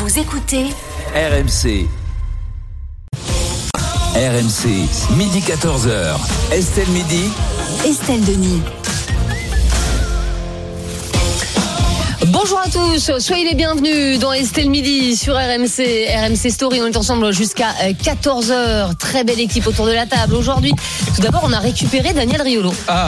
Vous écoutez RMC. RMC, midi 14h. Estelle Midi. Estelle Denis. Bonjour à tous, soyez les bienvenus dans Estelle Midi sur RMC Story. On est ensemble jusqu'à 14h. Très belle équipe autour de la table. Aujourd'hui, tout d'abord, on a récupéré Daniel Riolo.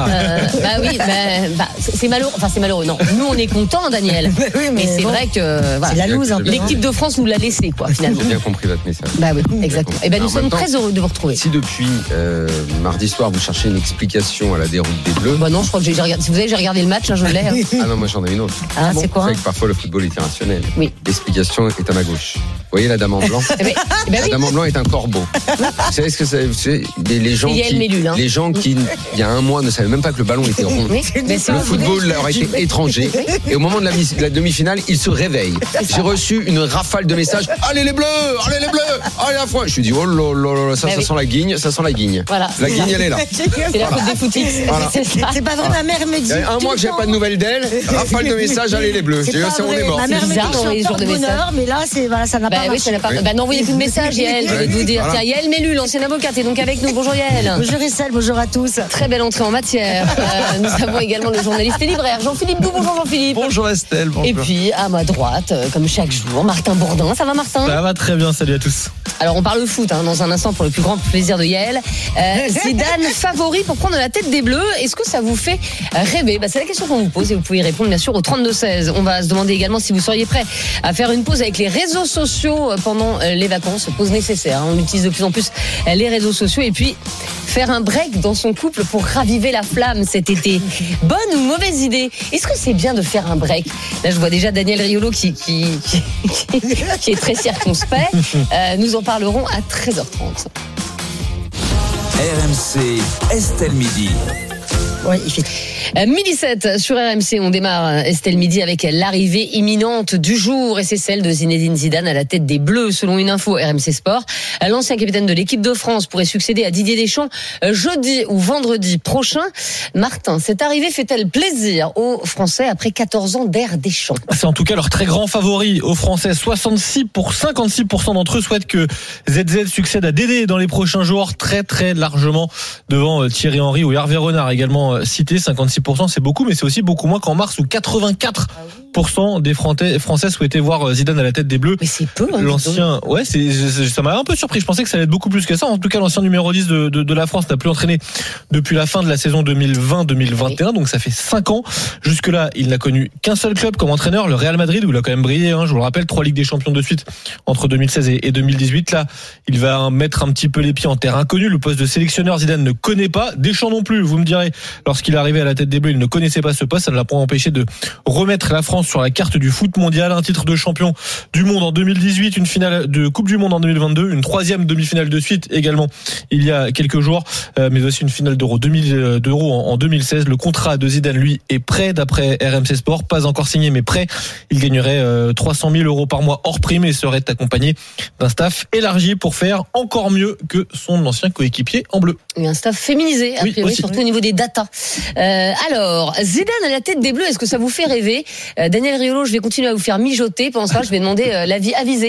C'est malheureux. Enfin, c'est malheureux. Non, nous, on est contents, Daniel. Mais c'est vrai que c'est la loose. L'équipe de France nous l'a laissé, quoi, finalement. J'ai bien compris votre message. Bah oui, exactement. Et nous sommes très heureux de vous retrouver. Si depuis mardi soir, vous cherchez une explication à la déroute des Bleus. Bah non, je crois que j'ai regardé. Si vous avez, j'ai regardé le match, hein, je l'ai. Ah non, moi j'en ai une autre. Ah, c'est quoi? C'est vrai que parfois le football est irrationnel. Oui. L'explication est à ma gauche. Vous voyez la dame en blanc? La dame en blanc est un corbeau. Vous savez ce que c'est? Les gens qui, il y a un mois, ne savaient même pas que le ballon était rond. Oui. Le football leur était étranger. Et au moment de la demi-finale, ils se réveillent. J'ai reçu une rafale de messages. Allez les Bleus! Allez les Bleus! Allez la foi! Je me suis dit, oh là là, ça sent la guigne, ça sent la guigne. Voilà, la guigne, elle est là. C'est la faute des footix. Voilà. C'est pas vrai, ma mère me dit. Il y a un mois que j'ai pas de nouvelles d'elle. Rafale de messages, allez les Bleus. On est mort. Ma mère me dit les jours de bonheur, mais là, ça n'a pas marché. N'envoyez plus de messages, Yael. Je vais vous dire. Tiens, Yael Mélu, l'ancienne avocate, est donc avec nous. Bonjour Yael. Bonjour Estelle, bonjour à tous. Très belle entrée en matière. Nous avons également le journaliste et libraire Jean-Philippe Doux. Bonjour Jean-Philippe. Bonjour Estelle. Bonjour. Et puis à ma droite, comme chaque jour, Martin Bourdin. Ça va Martin? Ça va très bien, salut à tous. Alors on parle foot dans un instant pour le plus grand plaisir de Yael. Zidane favori pour prendre la tête des Bleus. Est-ce que ça vous fait rêver? C'est la question qu'on vous pose et vous pouvez y répondre bien sûr au 32-16. On va se demander également si vous seriez prêt à faire une pause avec les réseaux sociaux pendant les vacances. Pause nécessaire. On utilise de plus en plus les réseaux sociaux et puis faire un break dans son couple pour raviver la flamme cet été. Bonne ou mauvaise idée? Est-ce que c'est bien de faire un break? Là, je vois déjà Daniel Riolo qui est très circonspect. Nous en parlerons à 13h30. RMC, Estelle Midi. Ouais, il fait... Midi 7 sur RMC, on démarre Estelle Midi avec l'arrivée imminente du jour et c'est celle de Zinedine Zidane à la tête des Bleus. Selon une info RMC Sport, l'ancien capitaine de l'équipe de France pourrait succéder à Didier Deschamps jeudi ou vendredi prochain. Martin, cette arrivée fait-elle plaisir aux Français après 14 ans d'ère Deschamps? C'est en tout cas leur très grand favori aux Français. 56% d'entre eux souhaitent que ZZ succède à Dédé dans les prochains jours, très très largement devant Thierry Henry ou Hervé Renard également cité. 56%, c'est beaucoup, mais c'est aussi beaucoup moins qu'en mars où 84% des Français souhaitaient voir Zidane à la tête des Bleus. Mais c'est peu. L'ancien, ça m'a un peu surpris. Je pensais que ça allait être beaucoup plus que ça. En tout cas, l'ancien numéro 10 de la France n'a plus entraîné depuis la fin de la saison 2020-2021, donc ça fait 5 ans. Jusque-là, il n'a connu qu'un seul club comme entraîneur, le Real Madrid, où il a quand même brillé. Je vous le rappelle, 3 Ligues des Champions de suite entre 2016 et 2018. Là, il va mettre un petit peu les pieds en terre inconnue. Le poste de sélectionneur, Zidane ne connaît pas. Deschamps non plus, vous me direz. Lorsqu'il est arrivé à la tête des Bleus, il ne connaissait pas ce poste. Ça ne l'a pas empêché de remettre la France sur la carte du foot mondial. Un titre de champion du monde en 2018, une finale de Coupe du Monde en 2022, une 3e demi-finale de suite également il y a quelques jours, mais aussi une finale d'Euro en 2016. Le contrat de Zidane, lui, est prêt d'après RMC Sport, pas encore signé mais prêt. Il gagnerait 300 000 euros par mois hors prime et serait accompagné d'un staff élargi pour faire encore mieux que son ancien coéquipier en bleu. Et un staff féminisé, a priori, surtout au niveau des datas. Alors, Zidane à la tête des Bleus, est-ce que ça vous fait rêver? Daniel Riolo, je vais continuer à vous faire mijoter. Pendant ce temps, je vais demander l'avis avisé.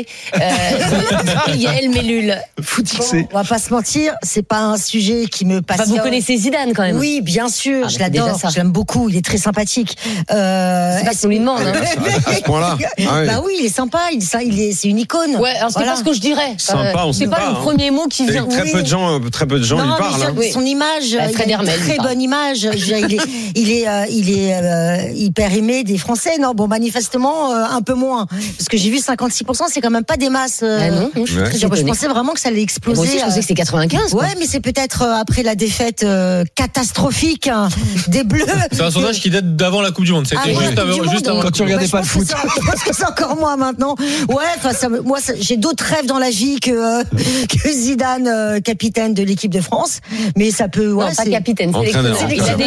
Yael Mélu. On va pas se mentir, c'est pas un sujet qui me passionne. Vous connaissez Zidane quand même? Oui, bien sûr, je l'adore, je l'aime beaucoup, il est très sympathique. C'est pas ce qu'on lui demande. À ce point-là. Bah oui, il est sympa, c'est une icône. Ouais, alors c'est pas ce que je dirais. Sympa, on c'est pas le premier mot qui vient. Très peu de gens y parlent. Son image, il a une très bonne image. Il est hyper aimé des Français. Non, bon, manifestement, un peu moins. Parce que j'ai vu 56%, c'est quand même pas des masses. Non, je pensais vraiment que ça allait exploser. Moi aussi, je pensais que c'était 95. Ouais, mais c'est peut-être après la défaite catastrophique des Bleus. C'est un sondage qui date d'avant la Coupe du Monde. C'était juste avant. Quand tu regardais pas le foot. Je pense que c'est encore moins maintenant. Ouais, moi, j'ai d'autres rêves dans la vie que Zidane, capitaine de l'équipe de France. Mais ça peut. Non, pas capitaine. Il a déjà été capitaine.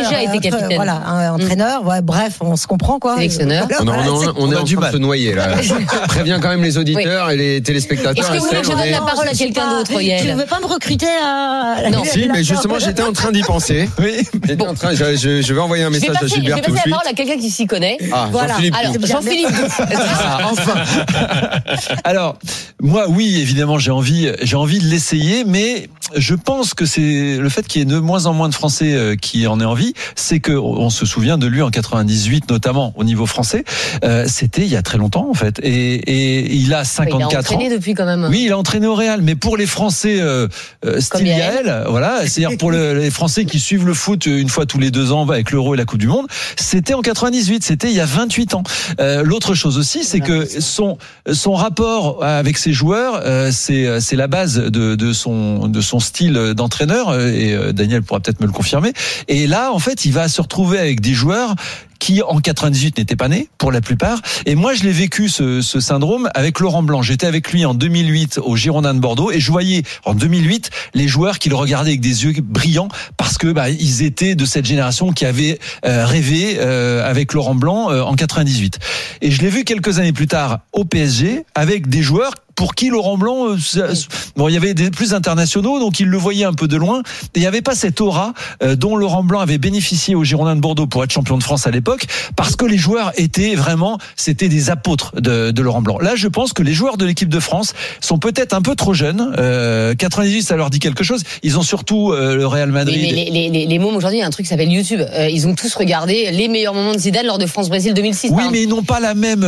capitaine. Voilà, un entraîneur. Ouais, bref, on se comprend quoi. Sélectionneur. On est en train de se noyer là. Préviens quand même les auditeurs et les téléspectateurs. Est-ce que vous voulez que je donne la parole à quelqu'un d'autre, Yael? Tu ne veux pas me recruter à... Non. Si, mais justement, j'étais en train d'y penser. Oui. Je vais envoyer un message à Gilbert tout de Je vais passer suite. la parole à quelqu'un qui s'y connaît. Ah, Voilà. Jean-Philippe. Alors, Jean-Philippe. Enfin. Alors, moi, oui, évidemment, j'ai envie de l'essayer, mais je pense que c'est le fait qu'il y ait de moins en moins de Français qui en aient envie, c'est que on se souvient de lui en 98, notamment au niveau français. C'était il y a très longtemps, en fait, et il a 54 ans. Il a entraîné depuis quand même. Oui, il a entraîné au Real, mais pour les Français style Yael, voilà, c'est-à-dire pour les Français qui suivent le foot une fois tous les 2 ans avec l'Euro et la Coupe du Monde, c'était en 98, c'était il y a 28 ans. L'autre chose aussi, c'est que son rapport avec ses joueurs, c'est la base de son style d'entraîneur, et Daniel pourra peut-être me le confirmer. Et là, en fait, il va se retrouver avec des joueurs qui en 98 n'étaient pas nés pour la plupart. Et moi, je l'ai vécu ce syndrome avec Laurent Blanc. J'étais avec lui en 2008 au Girondins de Bordeaux, et je voyais en 2008 les joueurs qui le regardaient avec des yeux brillants parce que ils étaient de cette génération qui avait rêvé avec Laurent Blanc en 98. Et je l'ai vu quelques années plus tard au PSG avec des joueurs pour qui Laurent Blanc, il y avait des plus internationaux, donc il le voyait un peu de loin. Et il n'y avait pas cette aura dont Laurent Blanc avait bénéficié aux Girondins de Bordeaux pour être champion de France à l'époque, parce que les joueurs c'était des apôtres de Laurent Blanc. Là, je pense que les joueurs de l'équipe de France sont peut-être un peu trop jeunes. 98, ça leur dit quelque chose. Ils ont surtout le Real Madrid. Mais les mômes aujourd'hui, il y a un truc qui s'appelle YouTube. Ils ont tous regardé les meilleurs moments de Zidane lors de France-Brésil 2006. Oui, mais ils n'ont pas la même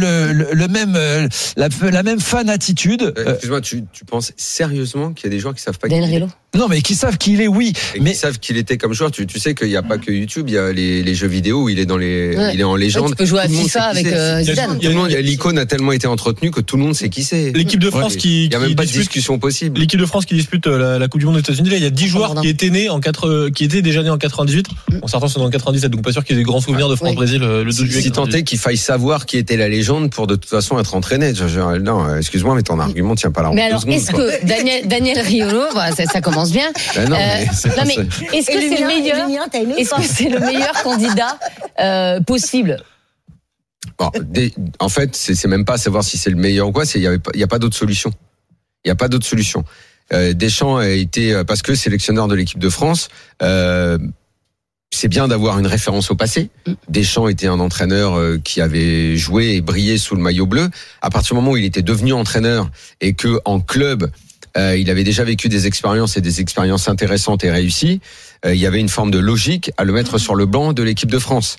la même fanatisme. Excuse-moi, tu penses sérieusement qu'il y a des joueurs qui savent pas qui il est? Non, mais qui savent qui il est, oui. Mais qui savent qu'il était comme joueur. Tu sais qu'il n'y a pas que YouTube, il y a les jeux vidéo où il est il est en légende. Tu peux jouer à FIFA avec Zidane. L'icône a tellement été entretenue que tout le monde sait qui c'est. L'équipe de France il y a même pas de discussion possible. L'équipe de France qui dispute la Coupe du Monde aux États-Unis, là, il y a 10 joueurs qui étaient déjà nés en 98. Bon, certains sont en 97, donc pas sûr qu'ils aient des grands souvenirs de France-Brésil le 12 juillet. Si tant est qu'il faille savoir qui était la légende pour de toute façon être entraîné. Non, excuse-moi, mais ton argument tient pas la route. Mais alors, est-ce que Daniel Riolo, ça commence bien. Est-ce que c'est le meilleur? Est-ce que c'est le meilleur candidat possible? Bon, en fait, c'est même pas savoir si c'est le meilleur ou quoi. Il y a pas d'autre solution. Il y a pas d'autre solution. Deschamps a été parce que sélectionneur de l'équipe de France. C'est bien d'avoir une référence au passé. Deschamps était un entraîneur qui avait joué et brillé sous le maillot bleu. À partir du moment où il était devenu entraîneur et que en club il avait déjà vécu des expériences et des expériences intéressantes et réussies, il y avait une forme de logique à le mettre sur le banc de l'équipe de France.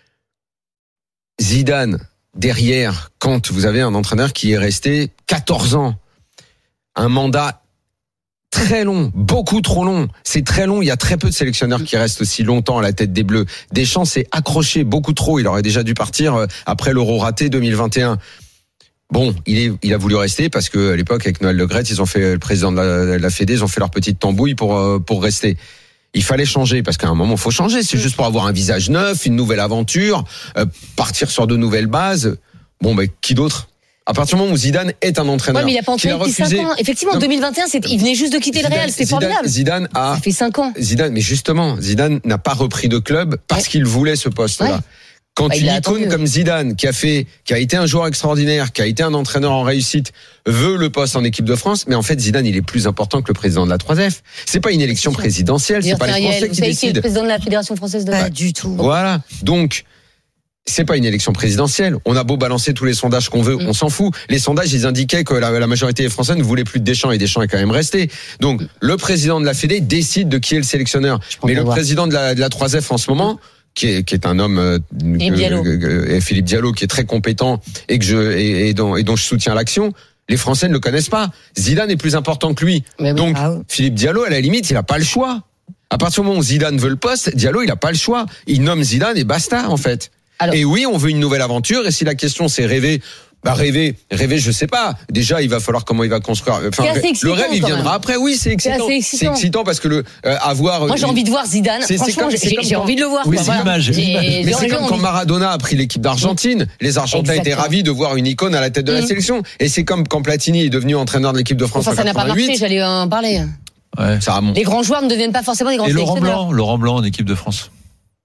Zidane, derrière, quand vous avez un entraîneur qui est resté 14 ans, un mandat très long, beaucoup trop long. C'est très long. Il y a très peu de sélectionneurs qui restent aussi longtemps à la tête des Bleus. Deschamps s'est accroché beaucoup trop. Il aurait déjà dû partir après l'Euro raté 2021. Bon, il a voulu rester parce que à l'époque avec Noël Le Graët, ils ont fait le président de la Fédé, ils ont fait leur petite tambouille pour rester. Il fallait changer parce qu'à un moment il faut changer. C'est juste pour avoir un visage neuf, une nouvelle aventure, partir sur de nouvelles bases. Bon, ben qui d'autre? À partir du moment où Zidane est un entraîneur, ouais, mais il a pas entraîné depuis 5 ans. Effectivement, en 2021, il venait juste de quitter le Real, c'était formidable. Ça fait 5 ans. Mais justement, Zidane n'a pas repris de club parce qu'il voulait ce poste-là. Ouais. Quand une icône comme Zidane, qui a été un joueur extraordinaire, qui a été un entraîneur en réussite, veut le poste en équipe de France, mais en fait Zidane il est plus important que le président de la 3F. C'est pas une élection présidentielle, c'est pas les Français qui décident. Vous savez qui est le président de la Fédération française de Pas du tout. Voilà. Donc c'est pas une élection présidentielle. On a beau balancer tous les sondages qu'on veut, on s'en fout. Les sondages, ils indiquaient que la majorité des Français ne voulaient plus de Deschamps et Deschamps est quand même resté. Donc le président de la Fédé décide de qui est le sélectionneur. Mais le président de la 3F en ce moment, qui est un homme Philippe Diallo qui est très compétent et dont je soutiens l'action. Les Français ne le connaissent pas. Zidane est plus important que lui. Donc Philippe Diallo, à la limite, il a pas le choix. À partir du moment où Zidane veut le poste, Diallo, il a pas le choix. Il nomme Zidane et basta en fait. Alors, et oui, on veut une nouvelle aventure. Et si la question c'est rêver. Rêver, je sais pas. Déjà, il va falloir comment il va construire. Enfin, le rêve, il viendra après. Oui, c'est excitant. C'est excitant parce que avoir. Moi, j'ai envie de voir Zidane. Franchement, j'ai envie de le voir. Oui, c'est l'image. Mais c'est comme quand Maradona a pris l'équipe d'Argentine. Les Argentins étaient ravis de voir une icône à la tête de la sélection. Et c'est comme quand Platini est devenu entraîneur de l'équipe de France. Enfin, ça n'a pas marché. J'allais en parler. Ouais. Les grands joueurs ne deviennent pas forcément des grands sélectionneurs. Laurent Blanc en équipe de France.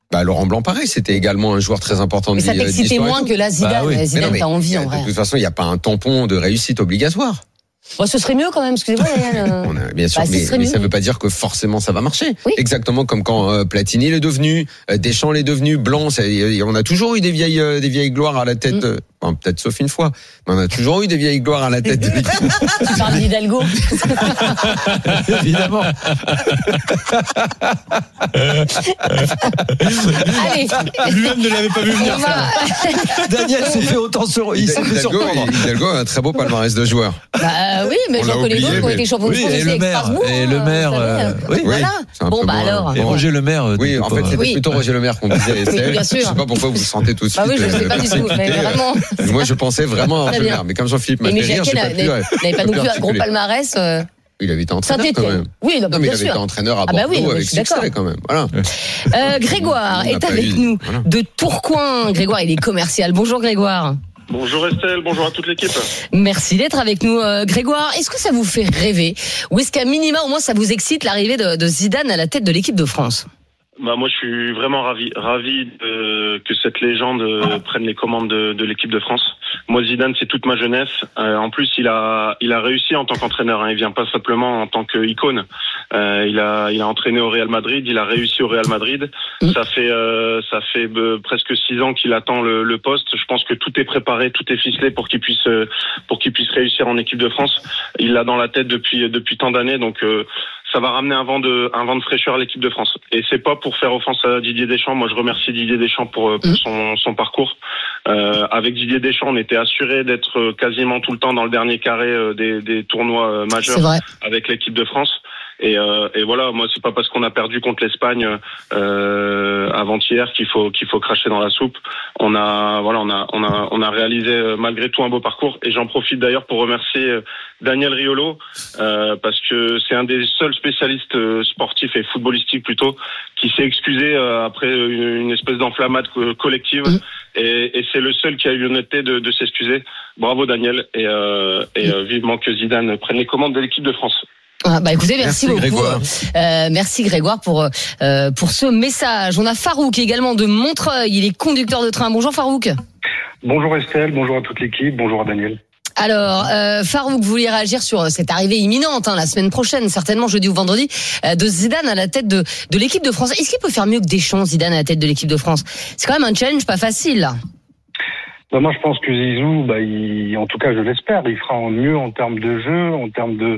Laurent Blanc, pareil, c'était également un joueur très important de l'histoire. Mais ça t'excitait moins que là, Zidane. oui. Zidane, t'as envie, en vrai. De toute façon, il n'y a pas un tampon de réussite obligatoire. Bon, ce serait mieux quand même, excusez-moi. Bien sûr, mais ça ne veut pas dire que forcément ça va marcher. Oui. Exactement comme quand Platini l'est devenu, Deschamps l'est devenu, Blanc. On a toujours eu des vieilles gloires à la tête. Enfin, peut-être sauf une fois, mais on a toujours eu des vieilles gloires à la tête. Tu parles d'Hidalgo. Évidemment. Allez. Lui-même ne l'avait pas vu venir. Daniel s'est fait autant surprendre. Hidalgo a un très beau palmarès de joueurs. Oui, mais j'en connais d'autres qui ont été champions de France et le maire. Oui, voilà. Bon, alors. Et Roger Le Maire. Oui, en fait, c'était plutôt Roger Le Maire qu'on disait. Bien sûr. Je sais pas pourquoi vous vous sentez tout de suite. Oui, je sais pas du tout, mais vraiment. Moi, je pensais vraiment à Roger Le Maire, mais comme Jean-Philippe m'a fait rire, j'ai pas pu. N'avait pas non plus un gros palmarès. Il avait été entraîneur quand même. Oui, non, mais il avait été entraîneur à Bordeaux avec succès quand même. Voilà. Grégoire est avec nous de Tourcoing. Grégoire, il est commercial. Bonjour Grégoire. Bonjour Estelle, bonjour à toute l'équipe. Merci d'être avec nous Grégoire. Est-ce que ça vous fait rêver ou est-ce qu'à minima au moins ça vous excite l'arrivée de Zidane à la tête de l'équipe de France? Moi je suis vraiment ravi que cette légende prenne les commandes de l'équipe de France. Moi Zidane c'est toute ma jeunesse. En plus il a réussi en tant qu'entraîneur. Il vient pas simplement en tant qu'icône. Il a entraîné au Real Madrid. Il a réussi au Real Madrid. Ça fait presque 6 ans qu'il attend le poste. Je pense que tout est préparé, tout est ficelé pour qu'il puisse réussir en équipe de France. Il l'a dans la tête depuis tant d'années. Donc ça va ramener un vent de fraîcheur à l'équipe de France. Et c'est pas pour faire offense à Didier Deschamps. Moi, je remercie Didier Deschamps pour son parcours. Avec Didier Deschamps, on était assuré d'être quasiment tout le temps dans le dernier carré des tournois majeurs avec l'équipe de France. Et voilà, moi c'est pas parce qu'on a perdu contre l'Espagne avant-hier qu'il faut cracher dans la soupe. On a réalisé malgré tout un beau parcours et j'en profite d'ailleurs pour remercier Daniel Riolo parce que c'est un des seuls spécialistes sportifs et footballistiques plutôt qui s'est excusé après une espèce d'enflammade collective et c'est le seul qui a eu l'honnêteté de s'excuser. Bravo Daniel et vivement que Zidane prenne les commandes de l'équipe de France. Écoutez, merci beaucoup. Grégoire. Merci Grégoire pour ce message. On a Farouk également de Montreuil. Il est conducteur de train. Bonjour Farouk. Bonjour Estelle, bonjour à toute l'équipe, bonjour à Daniel. Alors, Farouk, vous vouliez réagir sur cette arrivée imminente, la semaine prochaine, certainement jeudi ou vendredi, de Zidane à la tête de l'équipe de France. Est-ce qu'il peut faire mieux que Deschamps, Zidane à la tête de l'équipe de France? C'est quand même un challenge pas facile, là. Moi, je pense que Zizou, en tout cas, je l'espère, il fera mieux en termes de jeu, en termes de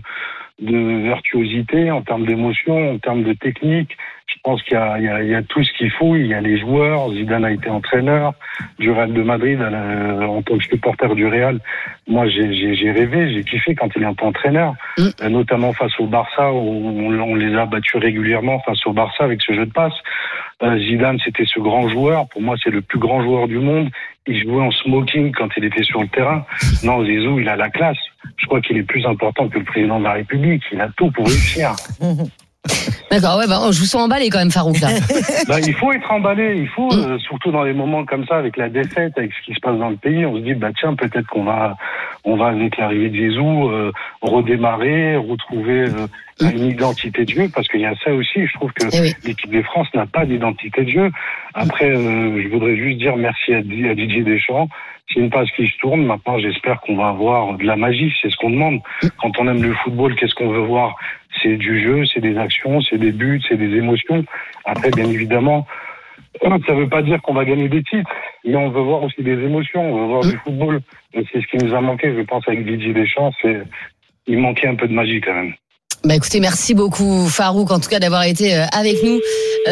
virtuosité, en termes d'émotion, en termes de technique. Je pense qu'il y a tout ce qu'il faut. Il y a les joueurs. Zidane a été entraîneur du Real de Madrid en tant que supporter du Real. Moi, j'ai rêvé, j'ai kiffé quand il est entraîneur, notamment face au Barça où on les a battus régulièrement face au Barça avec ce jeu de passe. Zidane, c'était ce grand joueur. Pour moi, c'est le plus grand joueur du monde. Il jouait en smoking quand il était sur le terrain. Non, Zizou, il a la classe. Je crois qu'il est plus important que le président de la République. Il a tout pour réussir. D'accord, je vous sens emballé quand même, Farouk, là. Il faut être emballé. Il faut, surtout dans les moments comme ça, avec la défaite, avec ce qui se passe dans le pays, on se dit, tiens, peut-être qu'on va avec l'arrivée de Zizou, redémarrer, retrouver une identité de jeu, parce qu'il y a ça aussi. Je trouve que l'équipe de France n'a pas d'identité de jeu. Après, je voudrais juste dire merci à Didier Deschamps. C'est une page qui se tourne. Maintenant, j'espère qu'on va avoir de la magie. C'est ce qu'on demande. Quand on aime le football, qu'est-ce qu'on veut voir? C'est du jeu, c'est des actions, c'est des buts, c'est des émotions. Après, bien évidemment, ça veut pas dire qu'on va gagner des titres, mais on veut voir aussi des émotions, on veut voir du football. Et c'est ce qui nous a manqué, je pense, avec Didier Deschamps. Il manquait un peu de magie quand même. Écoutez, merci beaucoup Farouk, en tout cas d'avoir été avec nous.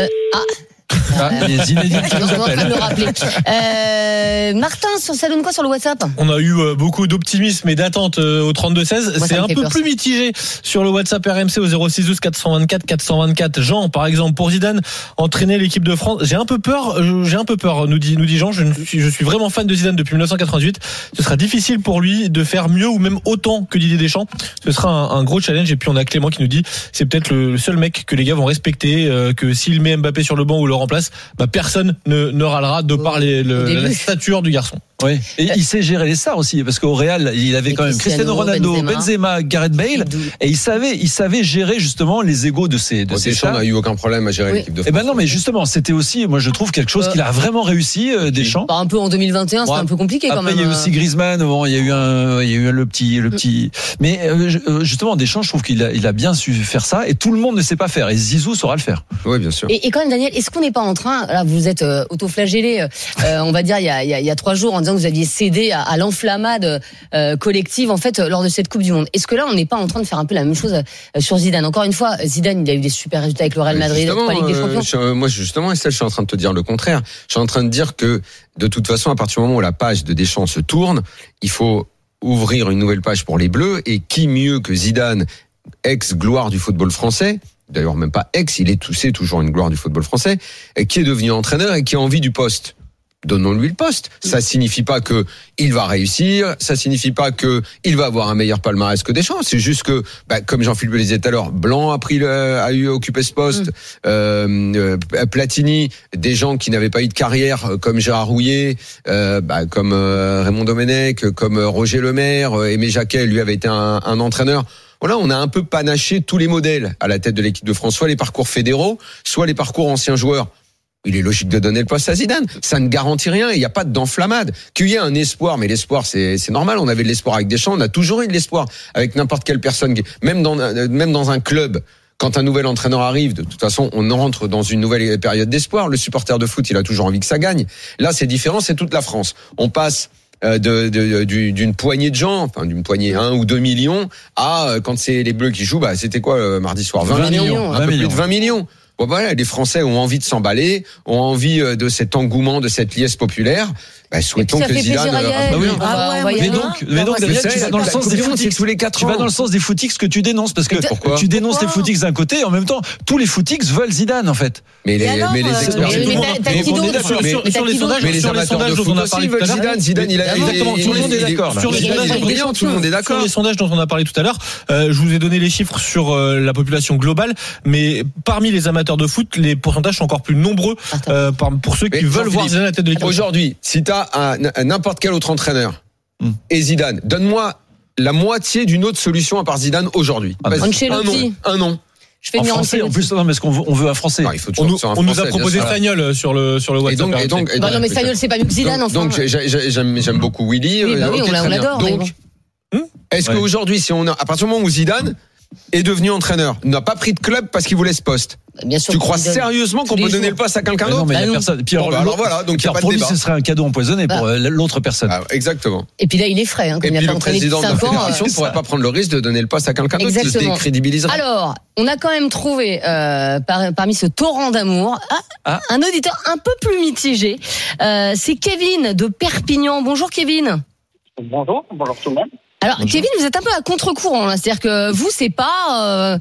Zinedine qui nous appelle. Le rappeler. Martin, ça donne quoi sur le WhatsApp? On a eu beaucoup d'optimisme et d'attente au 32-16. C'est un peu plus mitigé sur le WhatsApp RMC au 06 12 424 424. Jean, par exemple, pour Zidane, entraîner l'équipe de France. J'ai un peu peur, nous dit Jean. Je suis vraiment fan de Zidane depuis 1988. Ce sera difficile pour lui de faire mieux ou même autant que Didier Deschamps. Ce sera un gros challenge. Et puis on a Clément qui nous dit, c'est peut-être le seul mec que les gars vont respecter, que s'il met Mbappé sur le banc ou le remplace, personne ne râlera de par la stature du garçon. Oui. Et il sait gérer les stars aussi, parce qu'au Real, il avait quand même Cristiano Ronaldo, Benzema, Gareth Bale, et il savait gérer justement les égos de ces Deschamps stars. n'a eu aucun problème à gérer l'équipe de France. Eh ben non, mais justement, c'était aussi, moi je trouve quelque chose qu'il a vraiment réussi, Deschamps. Un peu en 2021, c'était un peu compliqué quand même. Après, il y a eu aussi Griezmann. Bon, il y a eu le petit. Mais justement, Deschamps, je trouve qu'il a bien su faire ça, et tout le monde ne sait pas faire. Et Zizou saura le faire. Oui, bien sûr. Et quand même, Daniel, est-ce qu'on n'est pas en train, là, vous êtes auto-flagellé, on va dire il y a 3 jours, en disant que vous aviez cédé à l'enflammade collective en fait lors de cette Coupe du Monde. Est-ce que là, on n'est pas en train de faire un peu la même chose sur Zidane? Encore une fois, Zidane, il a eu des super résultats avec le Real Madrid, 3 Ligues des Champions. Moi, justement, Estelle, je suis en train de te dire le contraire. Je suis en train de dire que, de toute façon, à partir du moment où la page de Deschamps se tourne, il faut ouvrir une nouvelle page pour les Bleus. Et qui mieux que Zidane, ex-gloire du football français, d'ailleurs même pas ex, il est c'est toujours une gloire du football français, et qui est devenu entraîneur et qui a envie du poste. Donnons-lui le poste. Ça signifie pas que il va réussir, ça signifie pas que il va avoir un meilleur palmarès que Deschamps. C'est juste que, comme Jean-Philippe le disait tout à l'heure, Blanc a eu occupé ce poste, Platini, des gens qui n'avaient pas eu de carrière comme Gérard Rouillet, comme Raymond Domenech, comme Roger Lemaire, Aimé Jacquet, lui avait été un entraîneur. Voilà, on a un peu panaché tous les modèles à la tête de l'équipe de France, soit les parcours fédéraux, soit les parcours anciens joueurs. Il est logique de donner le poste à Zidane. Ça ne garantit rien. Il n'y a pas d'enflammade. Qu'il y ait un espoir, mais l'espoir, c'est normal. On avait de l'espoir avec Deschamps. On a toujours eu de l'espoir avec n'importe quelle personne. Même dans un club, quand un nouvel entraîneur arrive, de toute façon, on rentre dans une nouvelle période d'espoir. Le supporter de foot, il a toujours envie que ça gagne. Là, c'est différent. C'est toute la France. On passe d'une poignée de gens, enfin d'une poignée 1 ou 2 millions, à quand c'est les Bleus qui jouent, c'était quoi mardi soir, 20 millions, un peu plus de 20 millions. Bon, voilà, les Français ont envie de s'emballer, ont envie de cet engouement, de cette liesse populaire. Souhaitons que Zidane. Mais donc, Daniel, tu vas dans le sens des footix tous les 4 ans. Tu vas dans le sens des footix que tu dénonces, parce que tu dénonces les footix d'un côté, et en même temps, tous les footix veulent Zidane, en fait. Mais les experts. Sur les sondages, mais les amateurs de foot aussi veulent Zidane. Zidane, il a. Tout le monde est d'accord. Sur les sondages dont on a parlé tout à l'heure, je vous ai donné les chiffres sur la population globale, mais parmi les amateurs de foot, les pourcentages sont encore plus nombreux pour ceux qui veulent voir Zidane à la tête de l'équipe. Aujourd'hui, si t'as n'importe quel autre entraîneur et Zidane, donne-moi la moitié d'une autre solution à part Zidane aujourd'hui. Ancelotti. Un nom. Je fais en français, en plus, non, mais est-ce qu'on veut un français? Non, il faut toujours on nous a proposé Fagnol sur le WhatsApp. Non, mais Fagnol, c'est pas mieux que Zidane, enfin. Donc, j'aime beaucoup Willy. Oui, on l'adore. Donc, est-ce qu'aujourd'hui, à partir du moment où Zidane est devenu entraîneur, n'a pas pris de club parce qu'il voulait ce poste. Bien sûr, tu crois sérieusement qu'on peut donner le poste à quelqu'un d'autre? Non, mais il y a personne. Puis alors voilà, donc il y a pas de pour lui, débat. ce serait un cadeau empoisonné pour l'autre personne. Exactement. Et puis là, il est frais, comme et il n'a puis pas le entraîné depuis président de la 5 ans. fédération ne pourrait pas prendre le risque de donner le poste à quelqu'un d'autre. Ça se décrédibiliserait. Alors, on a quand même trouvé parmi ce torrent d'amour un auditeur un peu plus mitigé. C'est Kevin de Perpignan. Bonjour Kevin. Bonjour tout le monde. Alors Kevin, vous êtes un peu à contre-courant là, c'est-à-dire que vous c'est pas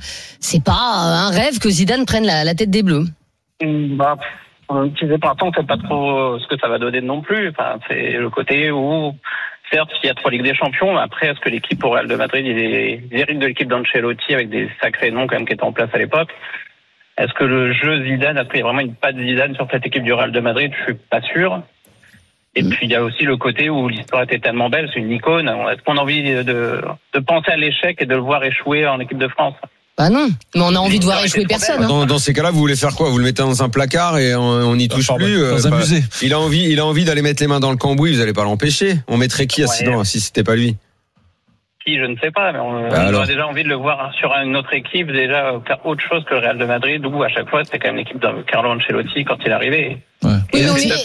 un rêve que Zidane prenne la tête des Bleus. Pour l'instant, on sait pas trop ce que ça va donner non plus. Enfin, c'est le côté où certes, il y a 3 Ligues des Champions, mais après, est-ce que l'équipe au Real de Madrid, il hérite de l'équipe d'Ancelotti avec des sacrés noms quand même qui étaient en place à l'époque. Est-ce que le jeu Zidane, est-ce qu'il y a vraiment une patte Zidane sur cette équipe du Real de Madrid? Je suis pas sûr. Et puis il y a aussi le côté où l'histoire était tellement belle, c'est une icône. Est-ce qu'on a envie de penser à l'échec et de le voir échouer en équipe de France? Bah non, mais on a envie de voir échouer personne. Dans ces cas-là, vous voulez faire quoi? Vous le mettez dans un placard et on n'y touche plus. Dans un musée. Il a envie d'aller mettre les mains dans le cambouis. Vous n'allez pas l'empêcher. On mettrait qui si c'était pas lui? Je ne sais pas, mais on aurait déjà envie de le voir sur une autre équipe, déjà faire autre chose que le Real de Madrid, où à chaque fois c'était quand même l'équipe de Carlo Ancelotti quand il arrivait. Ouais. Oui,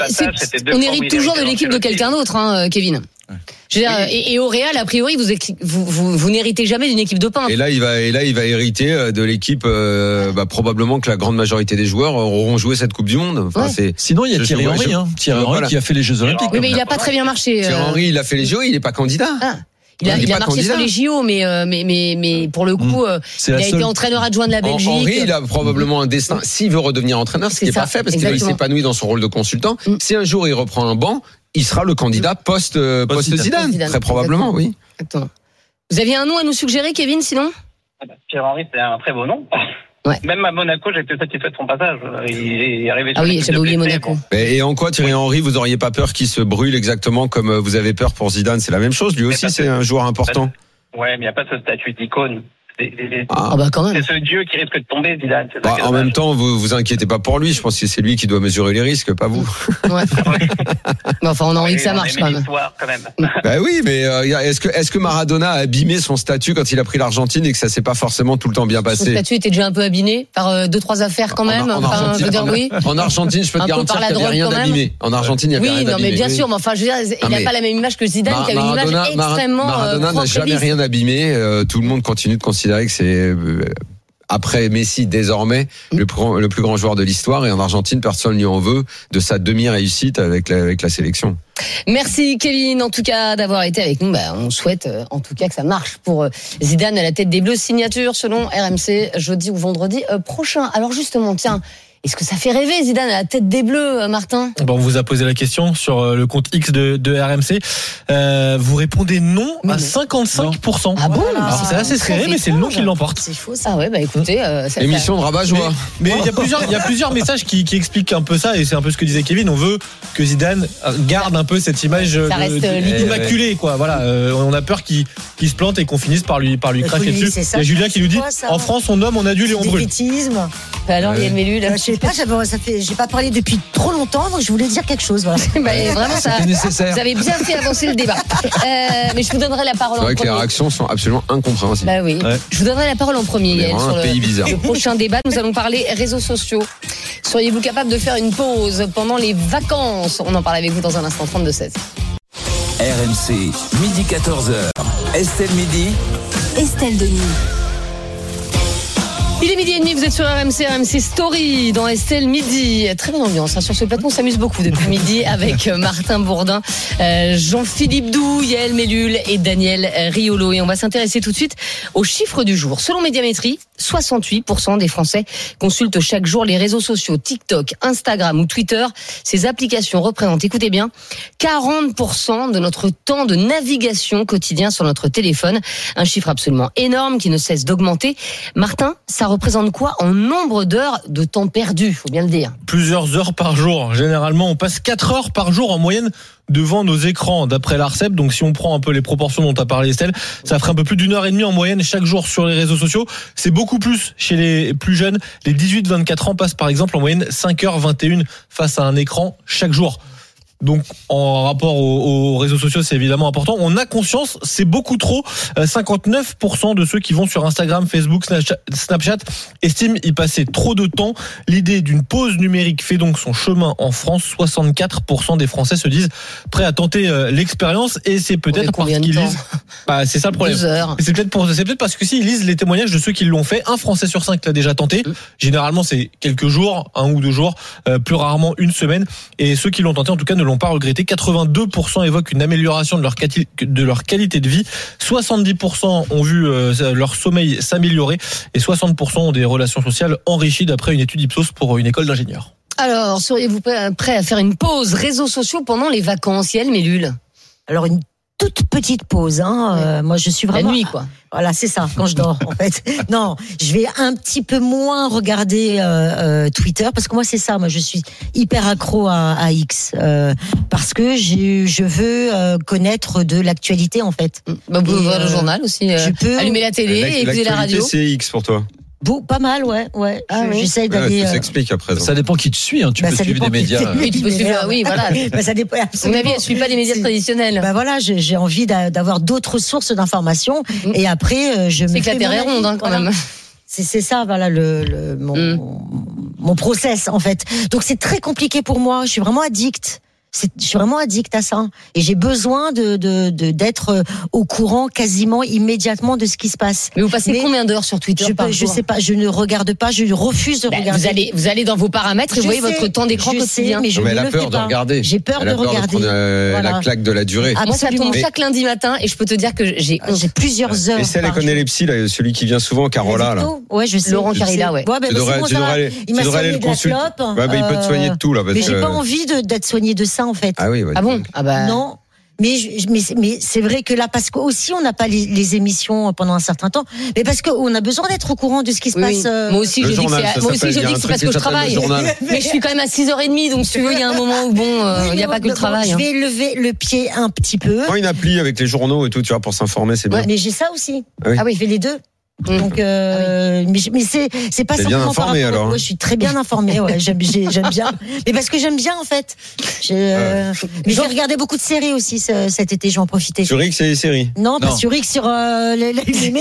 on hérite toujours de l'équipe de quelqu'un d'autre, Kevin. Ouais. Je veux dire, et au Real, a priori, vous n'héritez jamais d'une équipe de peintres. Et là, il va hériter de l'équipe, probablement que la grande majorité des joueurs auront joué cette Coupe du Monde. Enfin, sinon, il y a Thierry Henry, Thierry Henry qui a fait les Jeux Olympiques. Oui, mais il n'a pas très bien marché. Thierry Henry, il a fait les JO, il n'est pas candidat. Il a marché sur les JO, mais pour le coup, il a été entraîneur adjoint de la Belgique. Henry, il a probablement un destin. S'il veut redevenir entraîneur, ce qui n'est pas fait parce qu'il s'épanouit dans son rôle de consultant. Si un jour il reprend un banc, il sera le candidat post Zidane, très probablement, oui. Exactement. Vous aviez un nom à nous suggérer, Kevin, sinon? Thierry Henry, c'est un très beau nom. Ouais. Même à Monaco, j'étais satisfait de son passage. Il est arrivé. Ah oui, j'avais oublié Monaco. Et en quoi, Thierry Henry, vous auriez pas peur qu'il se brûle exactement comme vous avez peur pour Zidane? C'est la même chose. Lui aussi, c'est un joueur important. Ouais, mais il n'y a pas ce statut d'icône. Quand même. C'est ce dieu qui risque de tomber, Zidane. En même temps, vous inquiétez pas pour lui. Je pense que c'est lui qui doit mesurer les risques, pas vous. Ouais. Mais enfin, on a envie que ça marche quand même. Bah oui, mais est-ce que Maradona a abîmé son statut quand il a pris l'Argentine et que ça s'est pas forcément tout le temps bien passé? Son statut était déjà un peu abîmé par 2-3 affaires quand même. En Argentine, je peux te garantir qu'il n'y avait rien d'abîmé. En Argentine, il n'y avait rien d'abîmé. Oui, non, mais bien sûr. Mais enfin, je veux dire, il n'a pas la même image que Zidane, qui a une image extrêmement. Maradona n'a jamais rien abîmé. Tout le monde continue de considérer que c'est après Messi désormais le plus grand joueur de l'histoire, et en Argentine personne n'y en veut de sa demi-réussite avec la sélection. Merci Kevin en tout cas d'avoir été avec nous. On souhaite en tout cas que ça marche pour Zidane à la tête des Bleus. Signature selon RMC jeudi ou vendredi prochain. Alors justement, tiens, est-ce que ça fait rêver Zidane à la tête des Bleus, Martin? On vous a posé la question sur le compte X de RMC. Vous répondez non à 55%. Ah bon? Alors c'est assez serré, mais c'est le non qui l'emporte. C'est faux ça. Ah ouais, écoutez, Émission de rabat-joie. Mais il y a plusieurs messages qui expliquent un peu ça, et c'est un peu ce que disait Kevin. On veut que Zidane garde un peu cette image immaculée, quoi. Voilà, on a peur qu'il se plante et qu'on finisse par lui cracher dessus. Il y a Julien qui nous dit en France on nomme, on adule et on brûle. Alors il y a le Mélu là. Je sais pas, j'ai pas parlé depuis trop longtemps, donc je voulais dire quelque chose. Voilà. Vraiment, c'était nécessaire. Vous avez bien fait avancer le débat. Mais je vous donnerai la parole en premier. C'est vrai que les réactions sont absolument incompréhensibles. Bah oui. Ouais. Je vous donnerai la parole en premier, Yael, sur le prochain débat. Nous allons parler réseaux sociaux. Seriez-vous capable de faire une pause pendant les vacances? On en parle avec vous dans un instant. 32-16. RMC, midi 14h. Estelle Midi. Estelle Denis. Il est 12h30, vous êtes sur RMC Story dans Estelle Midi. Très bonne ambiance sur ce plateau, on s'amuse beaucoup depuis midi avec Martin Bourdin, Jean-Philippe Doux, Yael Mellul et Daniel Riolo. Et on va s'intéresser tout de suite aux chiffres du jour. Selon Médiamétrie, 68% des Français consultent chaque jour les réseaux sociaux TikTok, Instagram ou Twitter. Ces applications représentent, écoutez bien, 40% de notre temps de navigation quotidien sur notre téléphone. Un chiffre absolument énorme qui ne cesse d'augmenter. Martin, ça représente quoi en nombre d'heures de temps perdu, faut bien le dire? Plusieurs heures par jour. Généralement, on passe 4 heures par jour en moyenne devant nos écrans, d'après l'ARCEP. Donc si on prend un peu les proportions dont a parlé Estelle, ça ferait un peu plus d'1h30 en moyenne chaque jour sur les réseaux sociaux. C'est beaucoup plus chez les plus jeunes. Les 18-24 ans passent par exemple en moyenne 5h21 face à un écran chaque jour. Donc en rapport aux réseaux sociaux, c'est évidemment important. On a conscience, c'est beaucoup trop. 59% de ceux qui vont sur Instagram, Facebook, Snapchat estiment y passer trop de temps. L'idée d'une pause numérique fait donc son chemin en France. 64% des Français se disent prêts à tenter l'expérience, et c'est peut-être parce qu'ils lisent. C'est ça le problème. 12 heures. C'est peut-être parce que s'ils lisent les témoignages de ceux qui l'ont fait, un Français sur 5 l'a déjà tenté. Généralement, c'est quelques jours, 1 ou 2 jours, plus rarement une semaine. Et ceux qui l'ont tenté, en tout cas, ne l'ont pas regretté. 82% évoquent une amélioration de leur qualité de vie. 70% ont vu leur sommeil s'améliorer, et 60% ont des relations sociales enrichies, d'après une étude Ipsos pour une école d'ingénieurs. Alors, seriez-vous prêt à faire une pause réseaux sociaux pendant les vacances, Yael Mellul? Alors, une toute petite pause, moi je suis vraiment la nuit, quoi. Voilà, c'est ça, quand je dors en fait. Non, je vais un petit peu moins regarder Twitter, parce que moi c'est ça, moi je suis hyper accro à X, parce que je veux connaître de l'actualité en fait. Vous pouvez voir le journal aussi, je peux allumer la télé et écouter la radio. C'est X pour toi? Pas mal, ouais. J'essaye d'aller. Ça s'explique après. Ça dépend qui te suit, tu peux suivre des médias. Oui, tu peux suivre, oui, voilà. Ça dépend. À mon avis, elle suit pas les médias traditionnels. Voilà, j'ai envie d'avoir d'autres sources d'informations, et après, je me fais. C'est que la Terre est ronde, quand même. C'est ça, voilà, mon process, en fait. Donc, c'est très compliqué pour moi. Je suis vraiment addict. Je suis vraiment addict à ça, et j'ai besoin d'être au courant quasiment immédiatement de ce qui se passe. Mais vous passez combien d'heures sur Twitter par jour? Je sais pas, je ne regarde pas, je refuse de regarder. Vous allez dans vos paramètres et vous voyez votre temps d'écran quotidien. Mais elle a peur de regarder. J'ai peur de regarder. La claque de la durée. Moi, ça tombe chaque lundi matin, et je peux te dire que j'ai plusieurs heures. Et celle, elle connaît les psys, là, celui qui vient souvent, Carola, là. Ouais, je sais. Laurent Carilla, ouais. Tu devrais aller le consulter. Il peut te soigner de tout, là. Mais j'ai pas envie d'être soigné de ça, en fait. Ah oui, ouais. Ah bon? Non. Mais c'est vrai que là, parce que aussi on n'a pas les émissions pendant un certain temps, mais parce qu'on a besoin d'être au courant de ce qui se passe. Moi aussi, je dis que c'est parce que je travaille. Mais je suis quand même à 6h30, donc si tu veux, il y a un moment où il n'y a pas que le travail. Je vais lever le pied un petit peu. Prends une appli avec les journaux et tout, tu vois, pour s'informer, c'est bien. Ouais, mais j'ai ça aussi. Ah oui, je fais les deux. Donc, mais c'est pas T'es simplement bien informé, par rapport. alors. Ouais, je suis très bien informée. Ouais, j'aime bien. Mais parce que j'aime bien en fait. Mais j'ai regardé beaucoup de séries aussi cet été. Je vais en profiter. Sur X et les séries. Non, pas sur X, sur les